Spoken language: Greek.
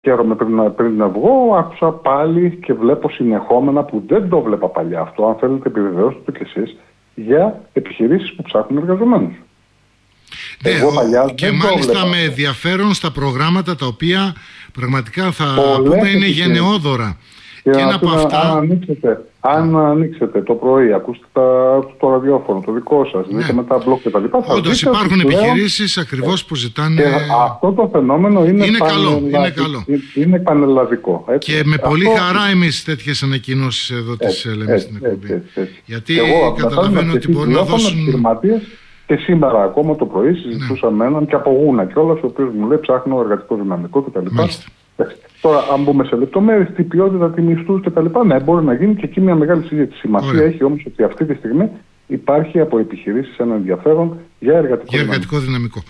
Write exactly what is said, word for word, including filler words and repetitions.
Χαίρομαι πριν, πριν να βγω, άκουσα πάλι και βλέπω συνεχόμενα που δεν το βλέπα παλιά αυτό, αν θέλετε επιβεβαιώστε το κι εσείς, για επιχειρήσεις που ψάχνουν εργαζομένους. Ναι, Εγώ παλιά και μάλιστα με ενδιαφέρον στα προγράμματα τα οποία πραγματικά θα πούμε είναι γενναιόδωρα. Και, και ένα από αυτά... Αν ανοίξετε, αν ανοίξετε το πρωί, ακούσετε τα, το ραδιόφωνο, το δικό σας, ναι. δείτε με τα μπλοκ και τα λοιπά. Όντως υπάρχουν επιχειρήσεις ακριβώς που ζητάνε... Και αυτό το φαινόμενο είναι, είναι, καλό, είναι καλό. Είναι πανελλαδικό. Έτσι. Και με αυτό... πολύ χαρά εμείς τέτοιες ανακοινώσεις εδώ τις λέμε στην εκπομπή. Γιατί εγώ, καταλαβαίνω ότι μπορεί να δώσουν... Και σήμερα ακόμα το πρωί συζητούσα ναι. με έναν και από Γούνα κιόλας, ο οποίος μου λέει ψάχνω εργατικό δυναμικό κτλ. Τώρα, αν μπούμε σε λεπτομέρειες, τι ποιότητα, τι μισθούς κτλ. Ναι, μπορεί να γίνει και εκεί μια μεγάλη συζήτηση. Σημασία Ωραία. έχει όμως ότι αυτή τη στιγμή υπάρχει από επιχειρήσεις ένα ενδιαφέρον για εργατικό, για εργατικό δυναμικό. δυναμικό.